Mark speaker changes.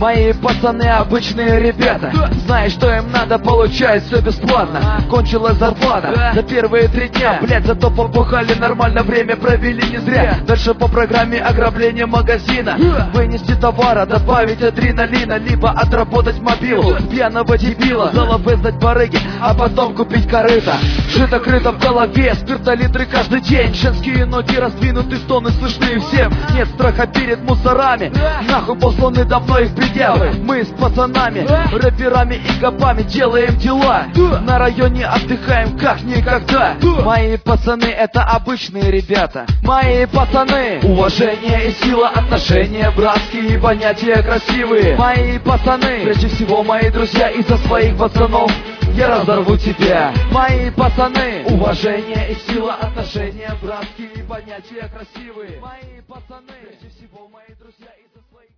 Speaker 1: Мои пацаны обычные ребята, знаешь, что им надо, получать все бесплатно. Кончилась зарплата за первые 3 дня, блять, зато побухали нормально, время провели не зря. Дальше по программе ограбления магазина, вынести товара, добавить адреналина, либо отработать мобилу пьяного дебила, заловы сдать барыги, а потом купить корыто. Шито-крыто в голове, спиртолитры каждый день, женские ноги раздвинуты, стоны слышны всем. Нет страха перед мусорами, нахуй посланы давно их пределы. Мы с пацанами, рэперами и копами делаем дела, на районе отдыхаем как никогда. Мои пацаны это обычные ребята, мои пацаны. Уважение и сила, отношения братские, понятия красивые. Мои пацаны, прежде всего мои друзья, из-за своих пацанов я разорву тебя. Мои пацаны, уважение и сила, отношения братские, понятия красивые. Мои пацаны, прежде всего мои друзья.